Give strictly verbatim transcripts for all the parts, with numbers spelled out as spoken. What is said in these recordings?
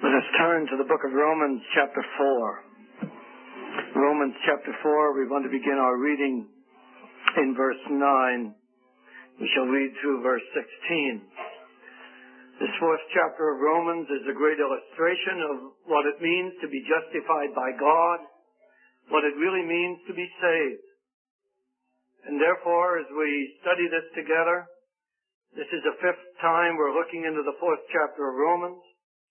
Let us turn to the book of Romans chapter four. Romans chapter four, we want to begin our reading in verse nine. We shall read through verse sixteen. This fourth chapter of Romans is a great illustration of what it means to be justified by God, what it really means to be saved. And therefore, as we study this together, this is the fifth time we're looking into the fourth chapter of Romans.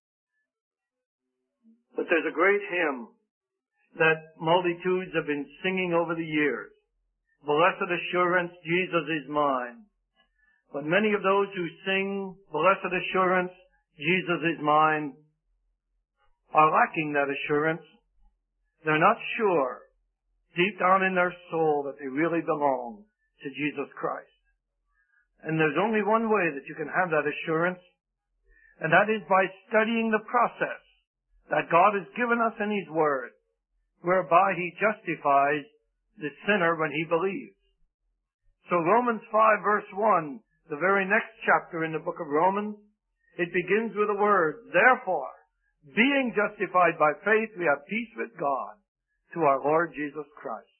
But there's a great hymn that multitudes have been singing over the years. Blessed assurance, Jesus is mine. But many of those who sing, blessed assurance, Jesus is mine, are lacking that assurance. They're not sure, deep down in their soul, that they really belong to Jesus Christ. And there's only one way that you can have that assurance, and that is by studying the process that God has given us in His Word, whereby He justifies the sinner when he believes. So Romans five verse one, the very next chapter in the book of Romans, it begins with the word, therefore, being justified by faith, we have peace with God to our Lord Jesus Christ.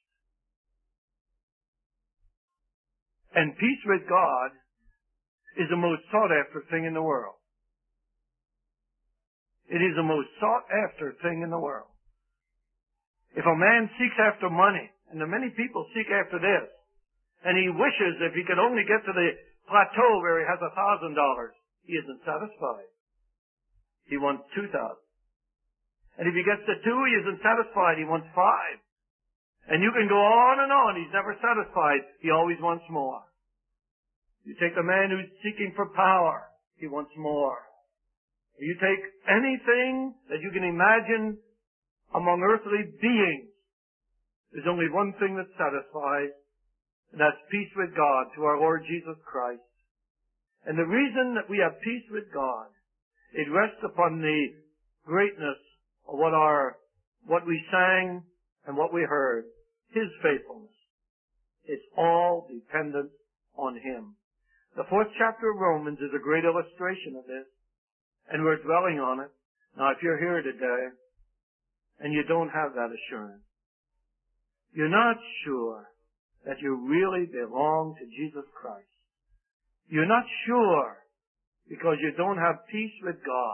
And peace with God is the most sought after thing in the world. It is the most sought after thing in the world. If a man seeks after money, and the many people seek after this, and he wishes if he could only get to the plateau where he has a thousand dollars, he isn't satisfied. He wants two thousand. And if he gets to two, he isn't satisfied. He wants five. And you can go on and on. He's never satisfied. He always wants more. You take the man who's seeking for power. He wants more. You take anything that you can imagine among earthly beings. There's only one thing that satisfies, and that's peace with God to our Lord Jesus Christ. And the reason that we have peace with God, it rests upon the greatness of what our, what we sang and what we heard. His faithfulness. It's all dependent on Him. The fourth chapter of Romans is a great illustration of this. And we're dwelling on it. Now, if you're here today and you don't have that assurance, you're not sure that you really belong to Jesus Christ. You're not sure because you don't have peace with God.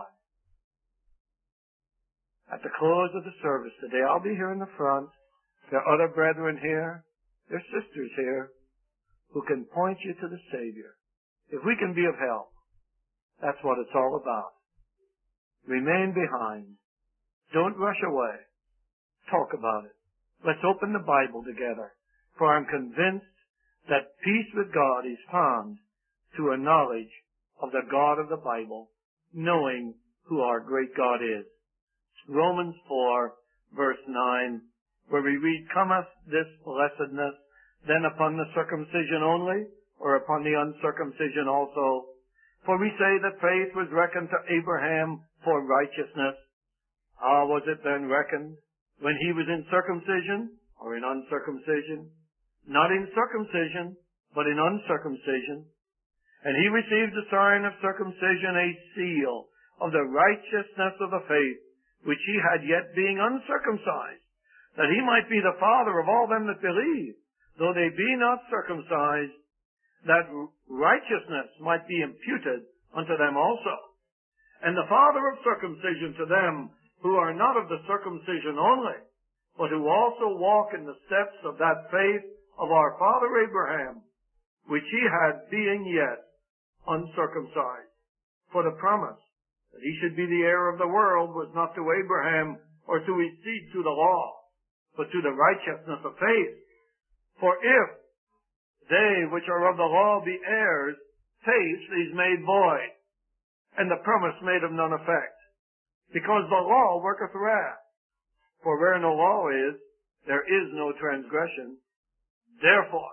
At the close of the service today, I'll be here in the front. There are other brethren here. There are sisters here who can point you to the Savior. If we can be of help, that's what it's all about. Remain behind. Don't rush away. Talk about it. Let's open the Bible together. For I'm convinced that peace with God is found through a knowledge of the God of the Bible, knowing who our great God is. Romans four, verse nine, where we read, cometh this blessedness then upon the circumcision only, or upon the uncircumcision also? For we say that faith was reckoned to Abraham for righteousness. How was it then reckoned? When he was in circumcision or in uncircumcision? Not in circumcision, but in uncircumcision. And he received the sign of circumcision, a seal of the righteousness of the faith, which he had yet being uncircumcised, that he might be the father of all them that believe, though they be not circumcised, that righteousness might be imputed unto them also. And the father of circumcision to them who are not of the circumcision only, but who also walk in the steps of that faith of our father Abraham, which he had being yet uncircumcised. For the promise that he should be the heir of the world was not to Abraham or to his seed through the law, but to the righteousness of faith. For if they which are of the law be heirs, faith is made void, and the promise made of none effect. Because the law worketh wrath. For where no law is, there is no transgression. Therefore,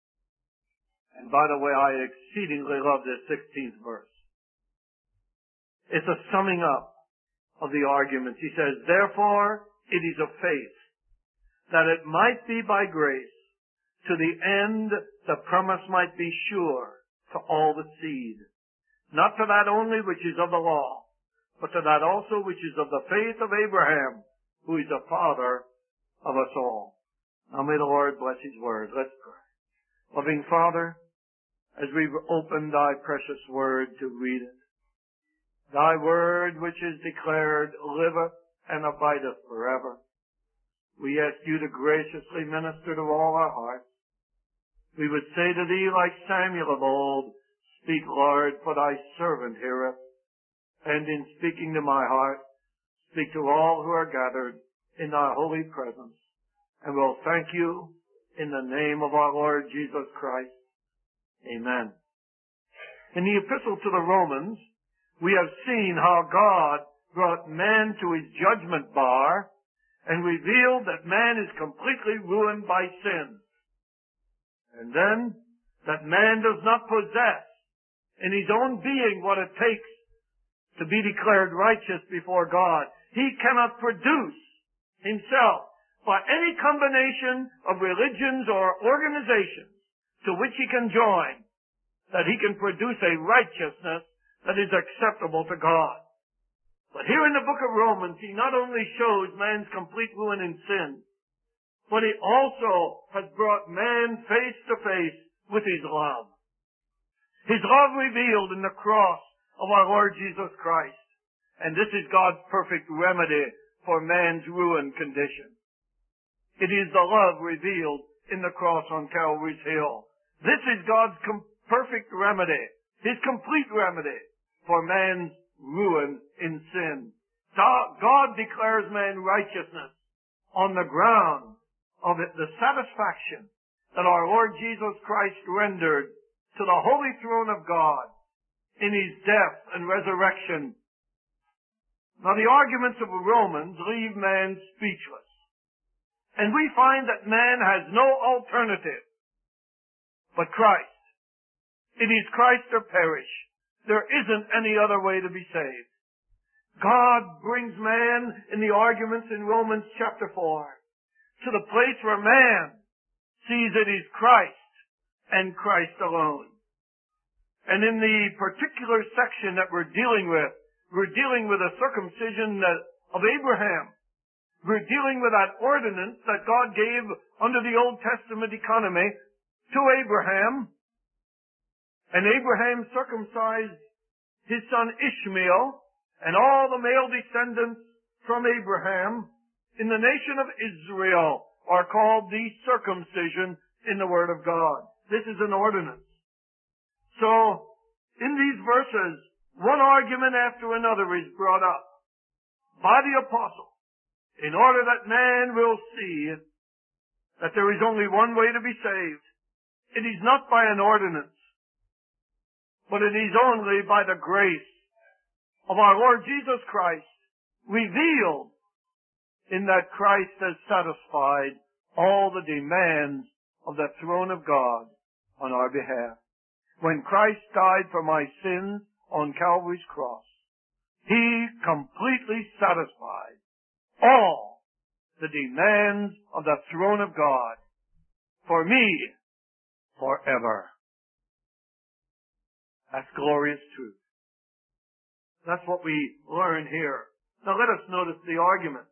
and by the way, I exceedingly love this sixteenth verse. It's a summing up of the arguments. He says, therefore, it is of faith, that it might be by grace, to the end the promise might be sure to all the seed, not to that only which is of the law, but but to that also which is of the faith of Abraham, who is the father of us all. Now may the Lord bless his word. Let's pray. Loving Father, as we open thy precious word to read it, thy word which is declared liveth and abideth forever, we ask you to graciously minister to all our hearts. We would say to thee like Samuel of old, speak, Lord, for thy servant heareth. And in speaking to my heart, speak to all who are gathered in thy holy presence. And we'll thank you in the name of our Lord Jesus Christ. Amen. In the epistle to the Romans, we have seen how God brought man to his judgment bar and revealed that man is completely ruined by sin. And then, that man does not possess in his own being what it takes to be declared righteous before God. He cannot produce himself by any combination of religions or organizations to which he can join, that he can produce a righteousness that is acceptable to God. But here in the book of Romans, he not only shows man's complete ruin in sin, but he also has brought man face to face with his love. His love revealed in the cross of our Lord Jesus Christ. And this is God's perfect remedy for man's ruined condition. It is the love revealed in the cross on Calvary's Hill. This is God's com- perfect remedy, his complete remedy for man's ruin in sin. God declares man righteousness on the ground of it, the satisfaction that our Lord Jesus Christ rendered to the holy throne of God in his death and resurrection. Now the arguments of the Romans leave man speechless. And we find that man has no alternative but Christ. It is Christ or perish. There isn't any other way to be saved. God brings man in the arguments in Romans chapter four to the place where man sees it is Christ and Christ alone. And in the particular section that we're dealing with, we're dealing with a circumcision that, of Abraham. We're dealing with that ordinance that God gave under the Old Testament economy to Abraham. And Abraham circumcised his son Ishmael and all the male descendants from Abraham in the nation of Israel are called the circumcision in the Word of God. This is an ordinance. So, in these verses, one argument after another is brought up by the apostle in order that man will see that there is only one way to be saved. It is not by an ordinance, but it is only by the grace of our Lord Jesus Christ revealed in that Christ has satisfied all the demands of the throne of God on our behalf. When Christ died for my sins on Calvary's cross, he completely satisfied all the demands of the throne of God for me forever. That's glorious truth. That's what we learn here. Now let us notice the argument.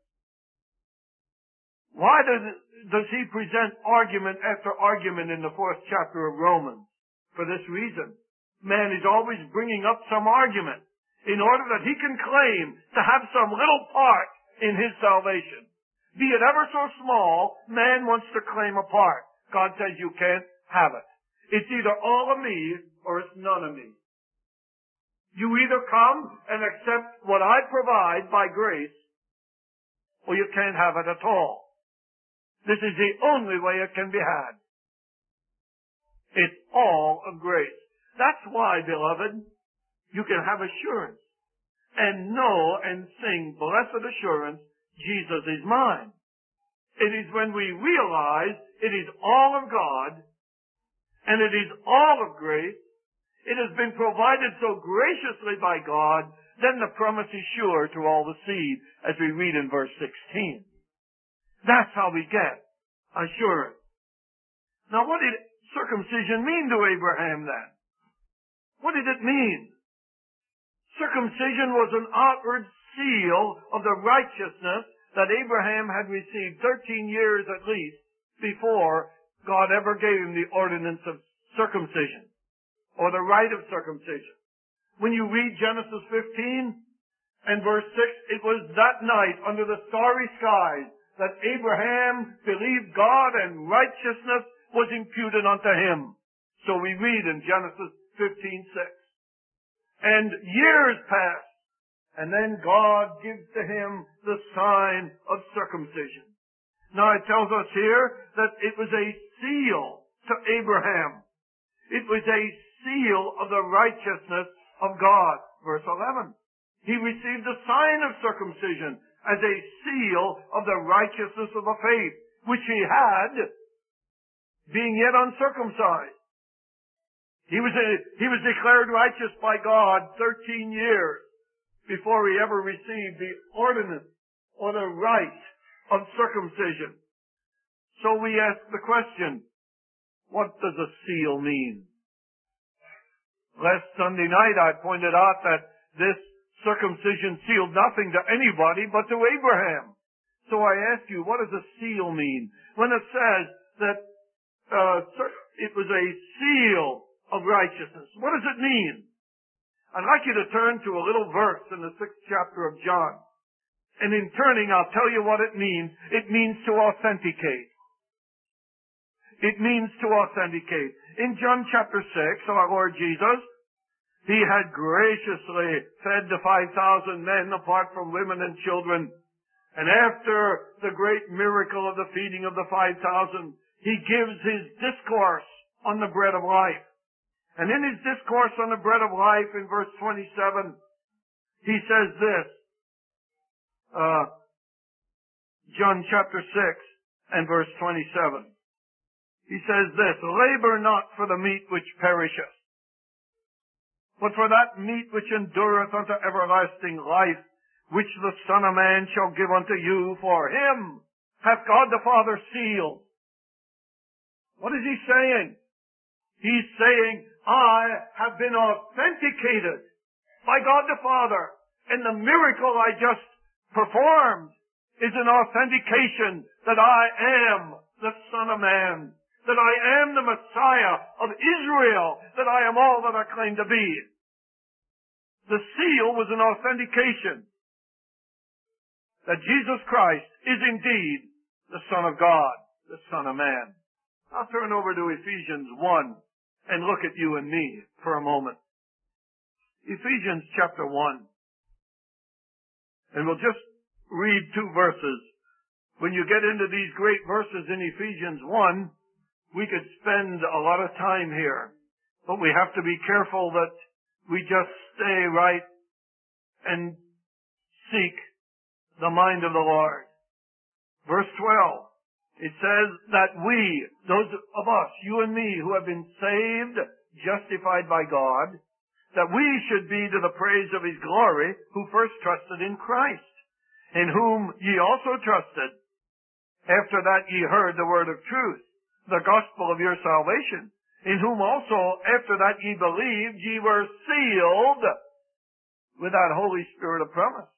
Why does, it, does he present argument after argument in the fourth chapter of Romans? For this reason. Man is always bringing up some argument in order that he can claim to have some little part in his salvation. Be it ever so small, man wants to claim a part. God says you can't have it. It's either all of me or it's none of me. You either come and accept what I provide by grace, or you can't have it at all. This is the only way it can be had. It's all of grace. That's why, beloved, you can have assurance and know and sing blessed assurance, Jesus is mine. It is when we realize it is all of God and it is all of grace, it has been provided so graciously by God, then the promise is sure to all the seed, as we read in verse sixteen. That's how we get assurance. Now what did circumcision mean to Abraham then? What did it mean? Circumcision was an outward seal of the righteousness that Abraham had received thirteen years at least before God ever gave him the ordinance of circumcision or the rite of circumcision. When you read Genesis fifteen and verse six, it was that night under the starry skies that Abraham believed God and righteousness was imputed unto him. So we read in Genesis fifteen six. And years passed, and then God gives to him the sign of circumcision. Now it tells us here that it was a seal to Abraham. It was a seal of the righteousness of God. Verse eleven. He received the sign of circumcision as a seal of the righteousness of the faith, which he had, being yet uncircumcised. He was, a, he was declared righteous by God thirteen years before he ever received the ordinance or the rite of circumcision. So we ask the question, what does a seal mean? Last Sunday night I pointed out that this circumcision sealed nothing to anybody but to Abraham. So I ask you, what does a seal mean? When it says that uh, it was a seal of righteousness, what does it mean? I'd like you to turn to a little verse in the sixth chapter of John. And in turning, I'll tell you what it means. It means to authenticate. It means to authenticate. In John chapter six, our Lord Jesus, he had graciously fed the five thousand men apart from women and children. And after the great miracle of the feeding of the five thousand, he gives his discourse on the bread of life. And in his discourse on the bread of life in verse twenty-seven, he says this, uh, John chapter six and verse twenty-seven. He says this, labor not for the meat which perisheth, but for that meat which endureth unto everlasting life, which the Son of Man shall give unto you. For him hath God the Father sealed. What is he saying? He's saying, I have been authenticated by God the Father. And the miracle I just performed is an authentication that I am the Son of Man, that I am the Messiah of Israel, that I am all that I claim to be. The seal was an authentication that Jesus Christ is indeed the Son of God, the Son of Man. I'll turn over to Ephesians one and look at you and me for a moment. Ephesians chapter one. And we'll just read two verses. When you get into these great verses in Ephesians one, we could spend a lot of time here. But we have to be careful that we just stay right and seek the mind of the Lord. Verse twelve. It says that we, those of us, you and me, who have been saved, justified by God, that we should be to the praise of his glory, who first trusted in Christ, in whom ye also trusted. After that ye heard the word of truth, the gospel of your salvation, in whom also, after that ye believed, ye were sealed with that Holy Spirit of promise.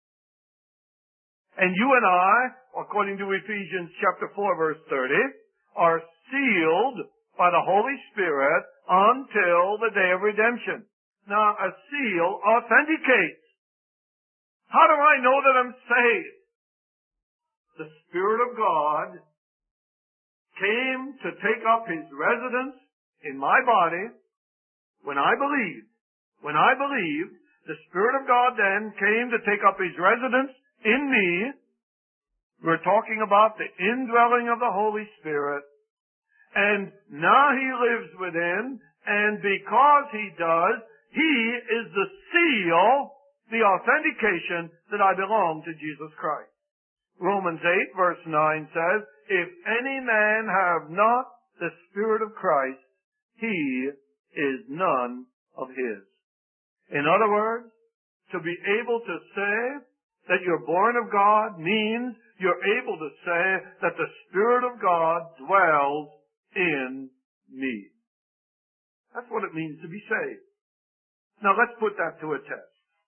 And you and I, according to Ephesians chapter four, verse thirty, are sealed by the Holy Spirit until the day of redemption. Now, a seal authenticates. How do I know that I'm saved? The Spirit of God came to take up his residence in my body when I believed. When I believed, the Spirit of God then came to take up his residence in me. We're talking about the indwelling of the Holy Spirit. And now he lives within, and because he does, he is the seal, the authentication that I belong to Jesus Christ. Romans eight verse nine says, if any man have not the Spirit of Christ, he is none of his. In other words, to be able to say that you're born of God means you're able to say that the Spirit of God dwells in me. That's what it means to be saved. Now let's put that to a test.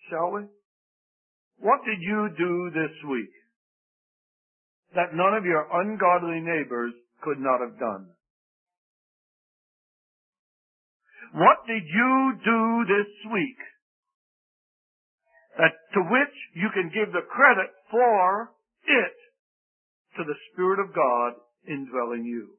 shall we? What did you do this week that none of your ungodly neighbors could not have done? What did you do this week that to which you can give the credit for it to the Spirit of God indwelling you?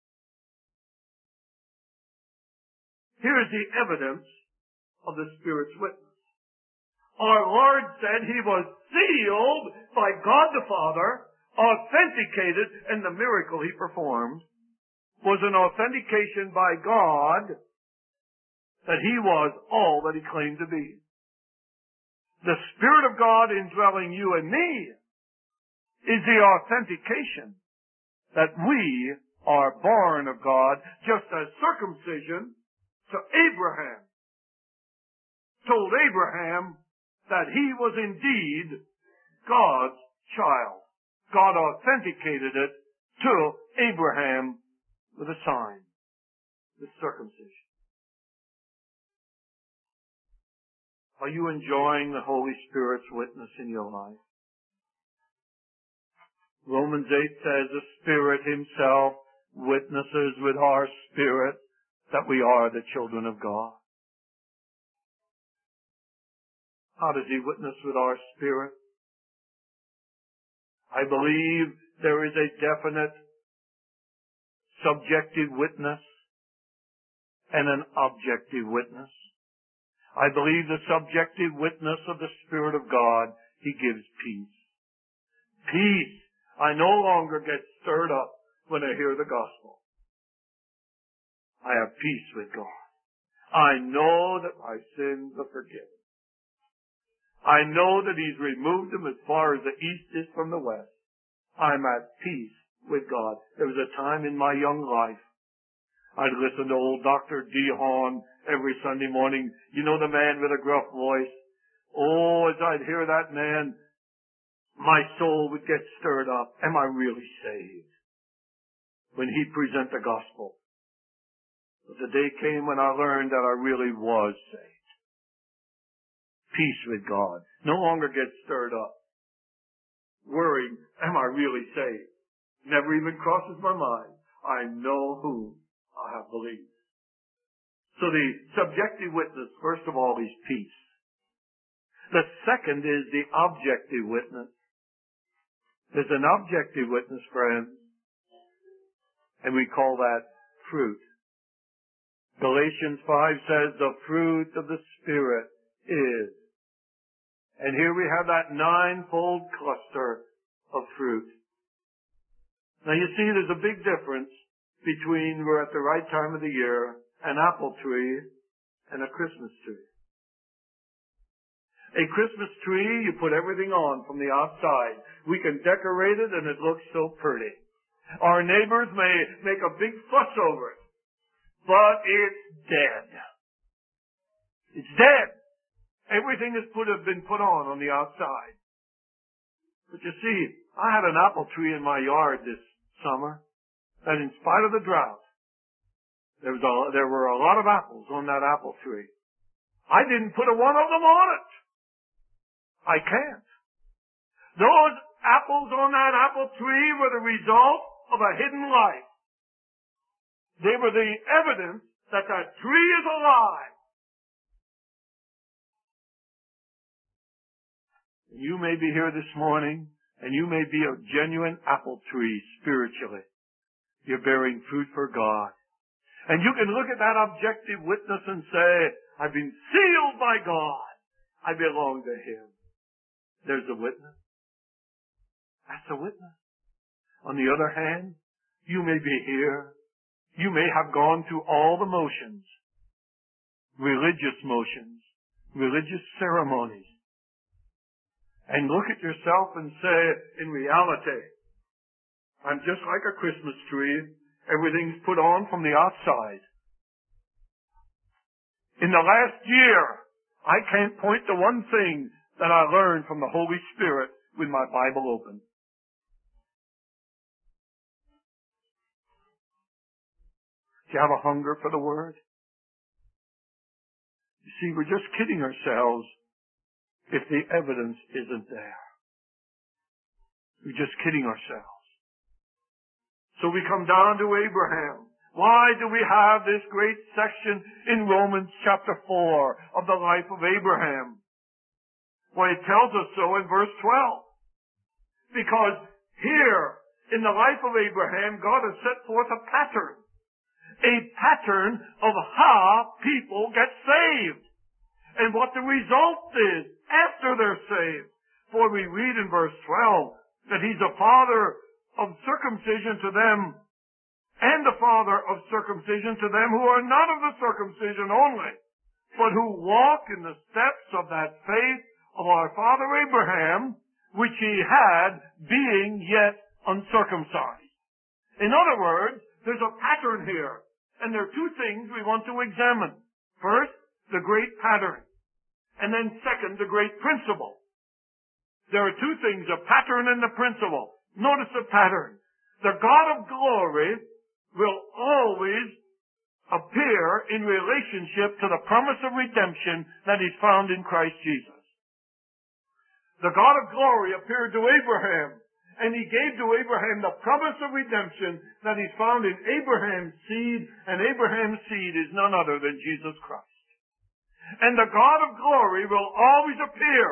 Here is the evidence of the Spirit's witness. Our Lord said He was sealed by God the Father, authenticated, and the miracle He performed was an authentication by God that He was all that He claimed to be. The Spirit of God indwelling you and me is the authentication that we are born of God, just as circumcision to Abraham told Abraham that he was indeed God's child. God authenticated it to Abraham with a sign, the circumcision. Are you enjoying the Holy Spirit's witness in your life? Romans eight says the Spirit Himself witnesses with our spirit that we are the children of God. How does He witness with our spirit? I believe there is a definite subjective witness and an objective witness. I believe the subjective witness of the Spirit of God, He gives peace. Peace. I no longer get stirred up when I hear the gospel. I have peace with God. I know that my sins are forgiven. I know that He's removed them as far as the east is from the west. I'm at peace with God. There was a time in my young life I'd listen to old Doctor D. Hahn every Sunday morning. You know, the man with a gruff voice. Oh, as I'd hear that man, my soul would get stirred up. Am I really saved? When he'd present the gospel. But the day came when I learned that I really was saved. Peace with God. No longer get stirred up. Worrying, am I really saved? Never even crosses my mind. I know whom I have believed. So the subjective witness, first of all, is peace. The second is the objective witness. There's an objective witness, friends, and we call that fruit. Galatians five says the fruit of the Spirit is. And here we have that ninefold cluster of fruit. Now you see there's a big difference between we're at the right time of the year, an apple tree, and a Christmas tree. A Christmas tree, you put everything on from the outside. We can decorate it and it looks so pretty. Our neighbors may make a big fuss over it, but it's dead. It's dead. Everything has put, have been put on on the outside. But you see, I had an apple tree in my yard this summer, and in spite of the drought, there was a, there were a lot of apples on that apple tree. I didn't put a one of them on it. I can't. Those apples on that apple tree were the result of a hidden life. They were the evidence that that tree is alive. You may be here this morning, and you may be a genuine apple tree spiritually. You're bearing fruit for God. And you can look at that objective witness and say, I've been sealed by God. I belong to Him. There's a witness. That's a witness. On the other hand, you may be here. You may have gone through all the motions. Religious motions. Religious ceremonies. And look at yourself and say, in reality, I'm just like a Christmas tree. Everything's put on from the outside. In the last year, I can't point to one thing that I learned from the Holy Spirit with my Bible open. Do you have a hunger for the Word? You see, we're just kidding ourselves if the evidence isn't there? We're just kidding ourselves. So we come down to Abraham. Why do we have this great section in Romans chapter four of the life of Abraham? Well, it tells us so in verse twelve. Because here, in the life of Abraham, God has set forth a pattern. A pattern of how people get saved. And what the result is after they're saved. For we read in verse twelve that He's a father of circumcision to them, and the father of circumcision to them who are not of the circumcision only, but who walk in the steps of that faith of our father Abraham, which he had being yet uncircumcised. In other words, there's a pattern here, and there are two things we want to examine. First, the great pattern, and then second, the great principle. There are two things, a pattern and the principle. Notice the pattern. The God of glory will always appear in relationship to the promise of redemption that is found in Christ Jesus. The God of glory appeared to Abraham, and He gave to Abraham the promise of redemption that is found in Abraham's seed, and Abraham's seed is none other than Jesus Christ. And the God of glory will always appear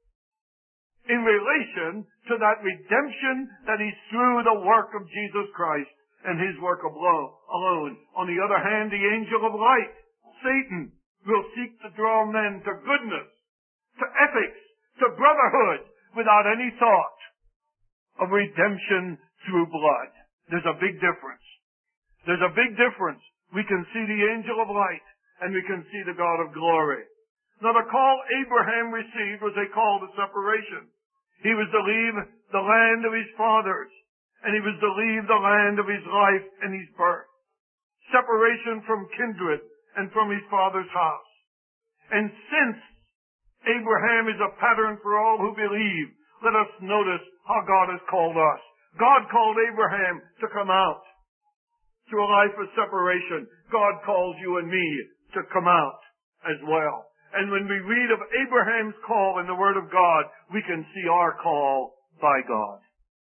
in relation to that redemption that is through the work of Jesus Christ and His work alone. On the other hand, the angel of light, Satan, will seek to draw men to goodness, to ethics, to brotherhood, without any thought of redemption through blood. There's a big difference. There's a big difference. We can see the angel of light, and we can see the God of glory. Now, the call Abraham received was a call to separation. He was to leave the land of his fathers, and he was to leave the land of his life and his birth. Separation from kindred and from his father's house. And since Abraham is a pattern for all who believe, let us notice how God has called us. God called Abraham to come out to a life of separation. God calls you and me to come out as well. And when we read of Abraham's call in the Word of God, we can see our call by God.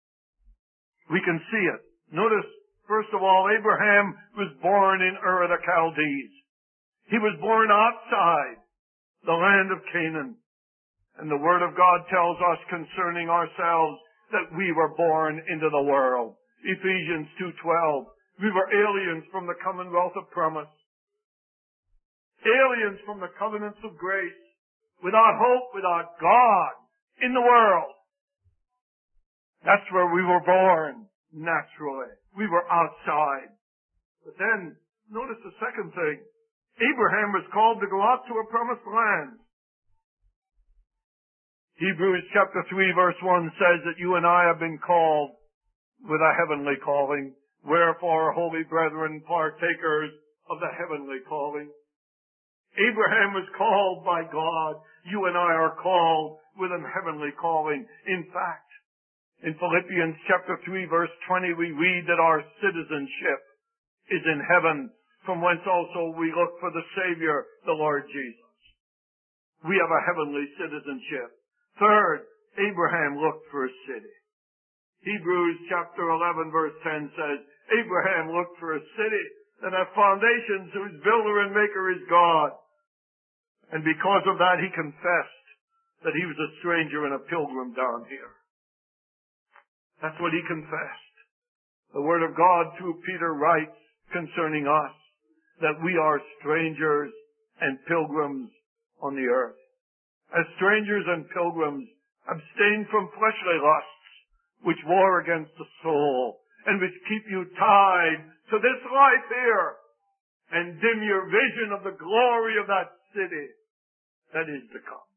We can see it. Notice, first of all, Abraham was born in Ur of the Chaldees. He was born outside the land of Canaan. And the Word of God tells us concerning ourselves that we were born into the world. Ephesians two twelve. We were aliens from the commonwealth of promise. Aliens from the covenants of grace, without hope, without God in the world. That's where we were born, naturally. We were outside. But then, notice the second thing. Abraham was called to go out to a promised land. Hebrews chapter three verse one says that you and I have been called with a heavenly calling. Wherefore, holy brethren, partakers of the heavenly calling. Abraham was called by God. You and I are called with a heavenly calling. In fact, in Philippians chapter three verse twenty, we read that our citizenship is in heaven, from whence also we look for the Savior, the Lord Jesus. We have a heavenly citizenship. Third, Abraham looked for a city. Hebrews chapter eleven verse ten says, Abraham looked for a city that has foundations, whose builder and maker is God. And because of that, he confessed that he was a stranger and a pilgrim down here. That's what he confessed. The Word of God through Peter writes concerning us that we are strangers and pilgrims on the earth. As strangers and pilgrims, abstain from fleshly lusts, which war against the soul, and which keep you tied to this life here, and dim your vision of the glory of that city that is to come.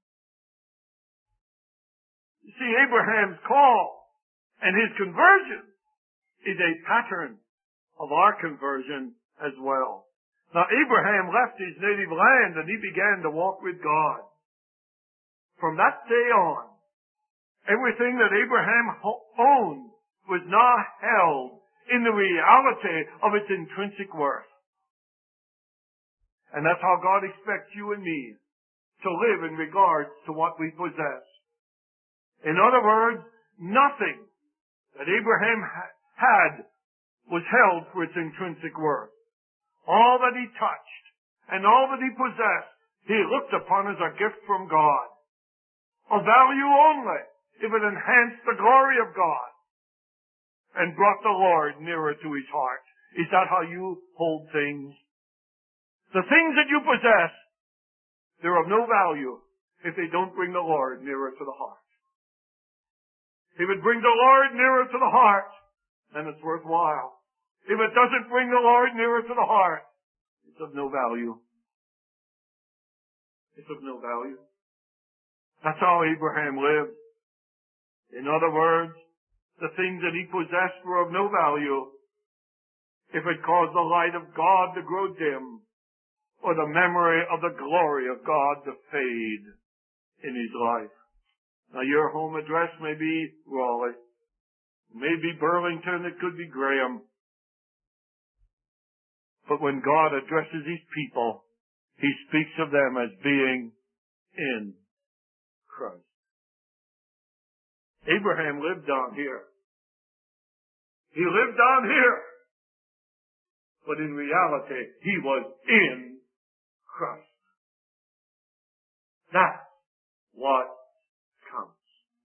You see, Abraham's call and his conversion is a pattern of our conversion as well. Now, Abraham left his native land and he began to walk with God. From that day on, everything that Abraham owned was now held in the reality of its intrinsic worth. And that's how God expects you and me to live in regards to what we possess. In other words, nothing that Abraham ha- had was held for its intrinsic worth. All that he touched and all that he possessed, he looked upon as a gift from God. Of value only if it enhanced the glory of God and brought the Lord nearer to his heart. Is that how you hold things? The things that you possess, they're of no value if they don't bring the Lord nearer to the heart. If it brings the Lord nearer to the heart, then it's worthwhile. If it doesn't bring the Lord nearer to the heart, it's of no value. It's of no value. That's how Abraham lived. In other words, the things that he possessed were of no value if it caused the light of God to grow dim or the memory of the glory of God to fade in his life. Now your home address may be Raleigh, may be Burlington, it could be Graham. But when God addresses his people, he speaks of them as being in Christ. Abraham lived down here. He lived down here. But in reality, he was in Christ. That's what counts.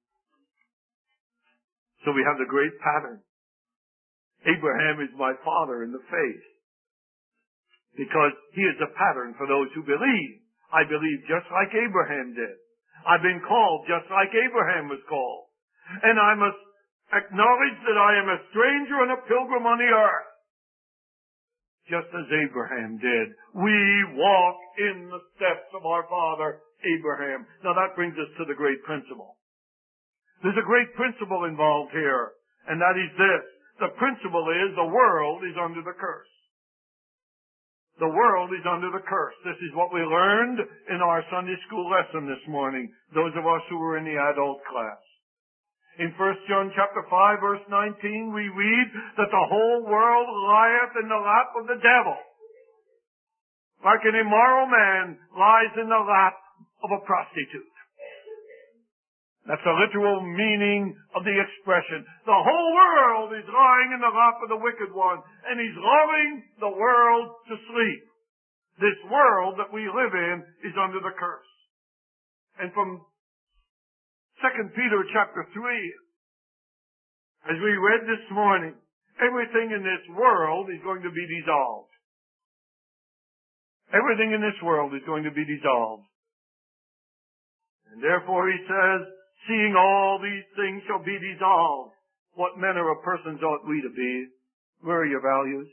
So we have the great pattern. Abraham is my father in the faith, because he is a pattern for those who believe. I believe just like Abraham did. I've been called just like Abraham was called. And I must acknowledge that I am a stranger and a pilgrim on the earth, just as Abraham did. We walk in the steps of our father Abraham. Now that brings us to the great principle. There's a great principle involved here, and that is this. The principle is the world is under the curse. The world is under the curse. This is what we learned in our Sunday school lesson this morning, those of us who were in the adult class. In First John chapter five, verse nineteen, we read that the whole world lieth in the lap of the devil, like an immoral man lies in the lap of a prostitute. That's the literal meaning of the expression. The whole world is lying in the lap of the wicked one, and he's lulling the world to sleep. This world that we live in is under the curse. And from Second Peter chapter three, as we read this morning, everything in this world is going to be dissolved. Everything in this world is going to be dissolved. And therefore he says, seeing all these things shall be dissolved, what manner of persons ought we to be? Where are your values?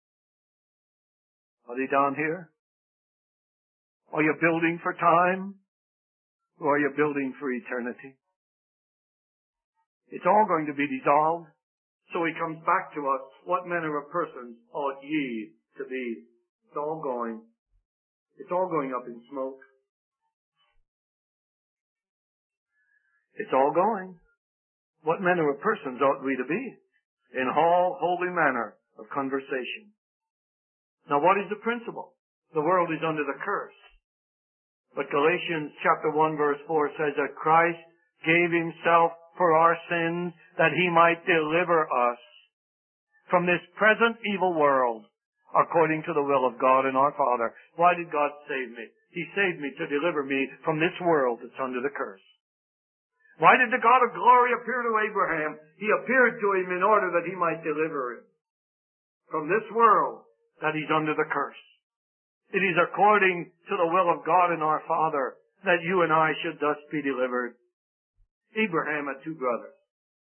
Are they down here? Are you building for time? Or are you building for eternity? It's all going to be dissolved. So he comes back to us, what manner of persons ought ye to be? It's all going. It's all going up in smoke. It's all going. What manner of persons ought we to be? In all holy manner of conversation. Now what is the principle? The world is under the curse. But Galatians chapter one verse four says that Christ gave himself for our sins that he might deliver us from this present evil world according to the will of God and our Father. Why did God save me? He saved me to deliver me from this world that's under the curse. Why did the God of glory appear to Abraham? He appeared to him in order that he might deliver him from this world that he's under the curse. It is according to the will of God and our Father that you and I should thus be delivered. Abraham had two brothers.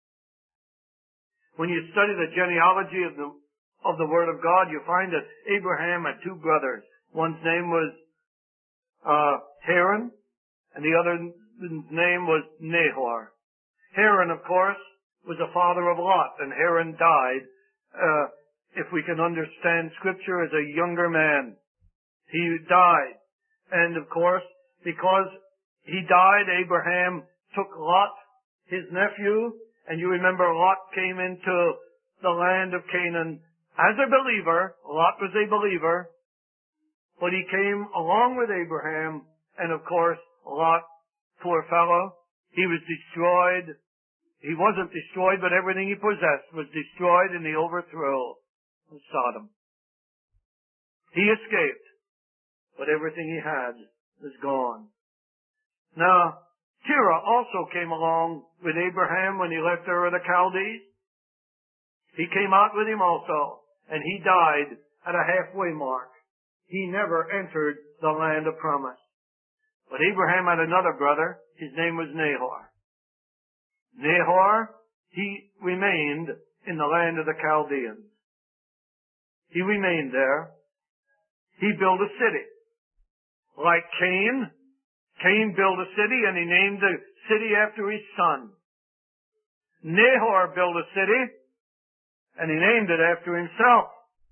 When you study the genealogy of the, of the Word of God, you find that Abraham had two brothers. One's name was uh, Haran, and the other's name was Nahor. Haran, of course, was the father of Lot, and Haran died, uh, if we can understand Scripture, as a younger man. He died. And of course, because he died, Abraham took Lot, his nephew, and you remember Lot came into the land of Canaan as a believer. Lot was a believer, but he came along with Abraham, and of course, Lot, poor fellow, he was destroyed. He wasn't destroyed, but everything he possessed was destroyed in the overthrow of Sodom. He escaped, but everything he had was gone. Now, Terah also came along with Abraham when he left Ur of the Chaldees. He came out with him also, and he died at a halfway mark. He never entered the land of promise. But Abraham had another brother. His name was Nahor. Nahor, he remained in the land of the Chaldeans. He remained there. He built a city. Like Cain, Cain built a city and he named the city after his son. Nahor built a city and he named it after himself.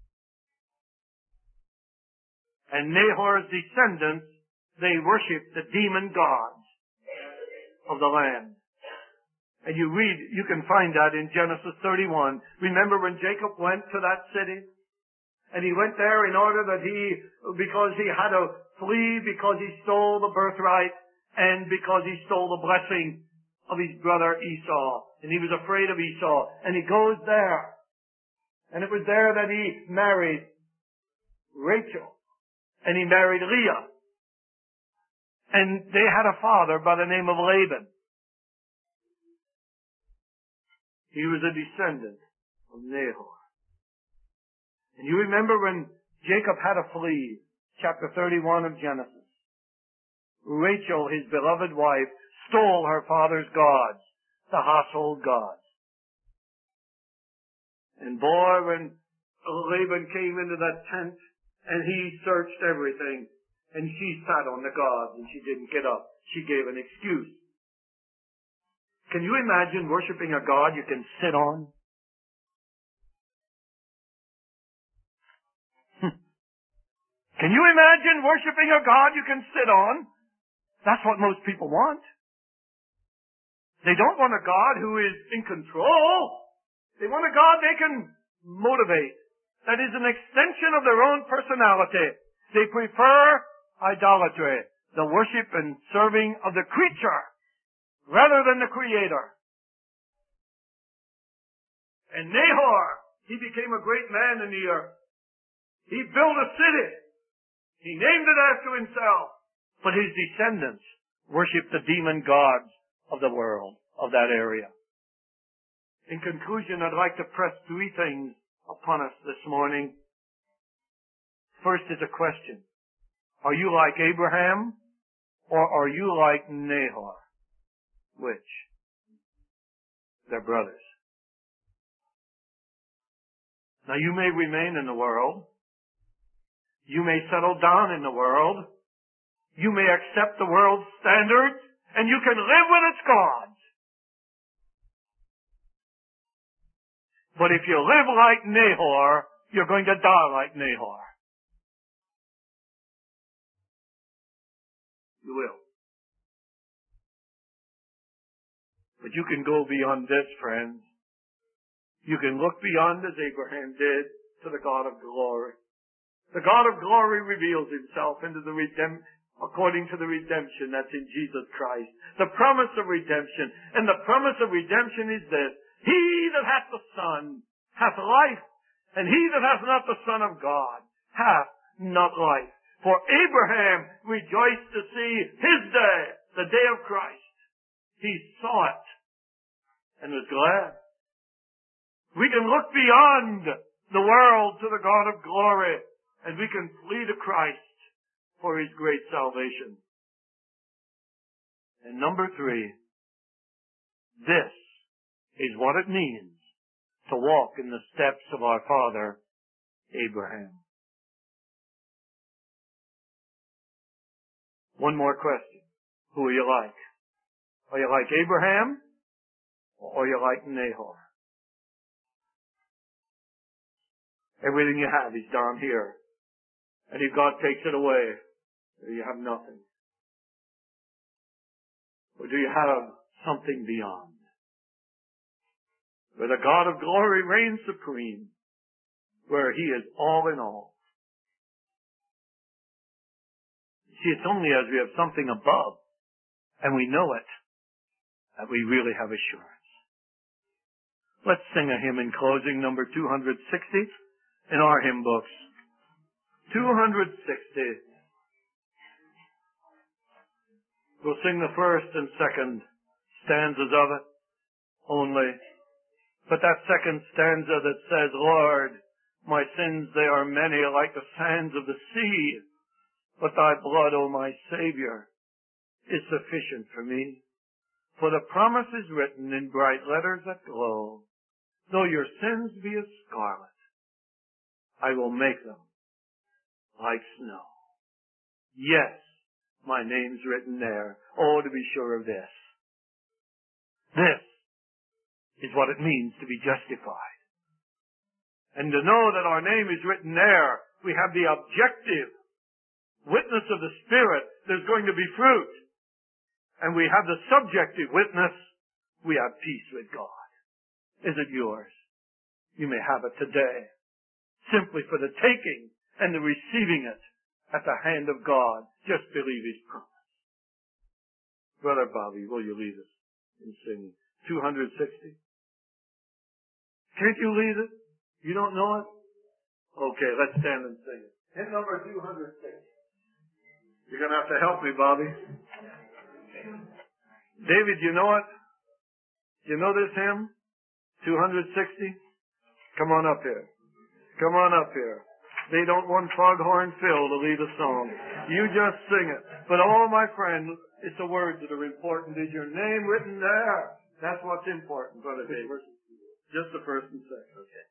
And Nahor's descendants, they worshiped the demon gods of the land. And you read, you can find that in Genesis thirty-one. Remember when Jacob went to that city? And he went there in order that he, because he had to flee, because he stole the birthright, and because he stole the blessing of his brother Esau. And he was afraid of Esau. And he goes there. And it was there that he married Rachel. And he married Leah. And they had a father by the name of Laban. He was a descendant of Nahor. And you remember when Jacob had to flee, chapter thirty-one of Genesis. Rachel, his beloved wife, stole her father's gods, the household gods. And boy, when Laban came into that tent and he searched everything, and she sat on the gods and she didn't get up. She gave an excuse. Can you imagine worshiping a God you can sit on? Can you imagine worshiping a God you can sit on? That's what most people want. They don't want a God who is in control. They want a God they can motivate. That is an extension of their own personality. They prefer idolatry, the worship and serving of the creature, rather than the Creator. And Nahor, he became a great man in the earth. He built a city. He named it after himself. But his descendants worshiped the demon gods of the world, of that area. In conclusion, I'd like to press three things upon us this morning. First is a question. Are you like Abraham or are you like Nahor? Which? They're brothers. Now you may remain in the world. You may settle down in the world. You may accept the world's standards and you can live with its gods. But if you live like Nahor, you're going to die like Nahor. You will. But you can go beyond this, friends. You can look beyond, as Abraham did, to the God of glory. The God of glory reveals himself into the redemption, according to the redemption that's in Jesus Christ. The promise of redemption. And the promise of redemption is this: he that hath the Son hath life, and he that hath not the Son of God hath not life. For Abraham rejoiced to see his day, the day of Christ. He saw it and was glad. We can look beyond the world to the God of glory, and we can flee to Christ for his great salvation. And number three, this is what it means to walk in the steps of our father Abraham. One more question. Who are you like? Are you like Abraham or are you like Nahor? Everything you have is down here. And if God takes it away, you have nothing. Or do you have something beyond? Where the God of glory reigns supreme. Where he is all in all. See, it's only as we have something above And we know it, that we really have assurance. Let's sing a hymn in closing, number two hundred sixty in our hymn books. two hundred sixty. We'll sing the first and second stanzas of it only. But that second stanza that says, Lord, my sins, they are many like the sands of the sea, but thy blood, O my Savior, is sufficient for me. For the promise is written in bright letters that glow, though your sins be as scarlet, I will make them like snow. Yes, my name's written there. Oh, to be sure of this. This is what it means to be justified. And to know that our name is written there, we have the objective witness of the Spirit. There's going to be fruit. And we have the subjective witness. We have peace with God. Is it yours? You may have it today. Simply for the taking and the receiving it at the hand of God. Just believe His promise. Brother Bobby, will you lead us in singing two hundred sixty? Can't you lead it? You don't know it? Okay, let's stand and sing it. Hymn number two hundred sixty. You're going to have to help me, Bobby. David, you know it? You know this hymn? two hundred sixty? Come on up here. Come on up here. They don't want Foghorn Phil to lead a song. You just sing it. But oh, my friend, it's the words that are important. Is your name written there? That's what's important, Brother David. Just the first and second. Okay.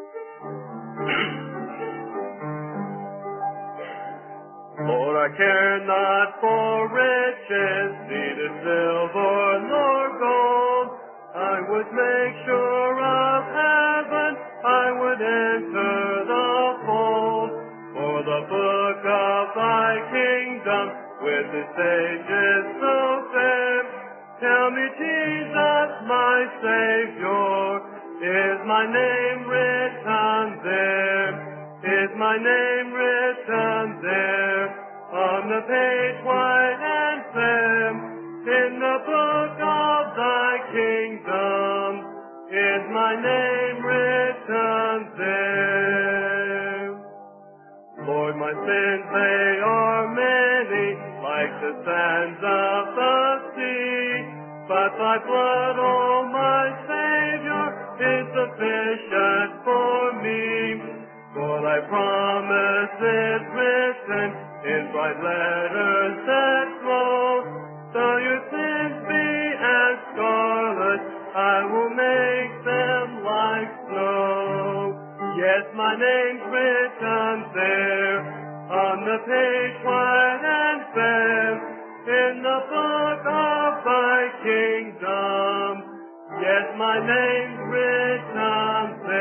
For I care not for riches, neither silver nor gold. I would make sure of heaven, I would enter the fold. For the book of thy kingdom, with its pages so fair, tell me, Jesus, my Savior, is my name written there? Is my name written there? On the page white and fair, in the book of thy kingdom, is my name written there? Lord, my sins, they are many, like the sands of the sea, but thy blood, O my Savior, is sufficient for me. For thy promise is written in bright letters that glow. Though your sins be as scarlet, I will make them like snow. Yes, my name's written there, on the page white and fair, in the book of thy kingdom. Yes, my name's written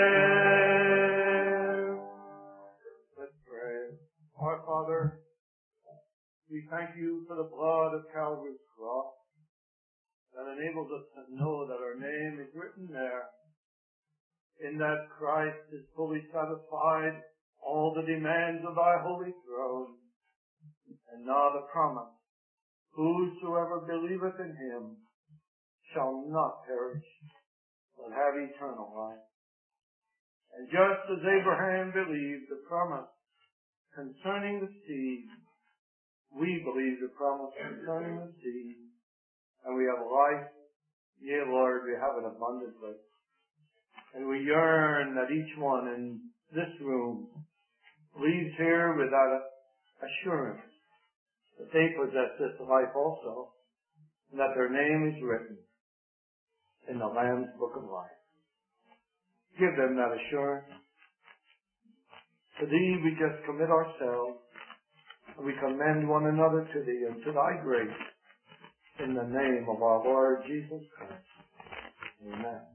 there. Let's pray. Our Father, we thank you for the blood of Calvary's cross that enables us to know that our name is written there, in that Christ has fully satisfied all the demands of thy holy throne. And now the promise, whosoever believeth in him shall not perish, but have eternal life. And just as Abraham believed the promise concerning the seed, we believe the promise concerning the seed, and we have life. Yea, Lord, we have it abundantly. And we yearn that each one in this room leaves here with that assurance that they possess this life also, and that their name is written in the Lamb's Book of Life. Give them that assurance. To thee we just commit ourselves, and we commend one another to thee and to thy grace, in the name of our Lord Jesus Christ. Amen.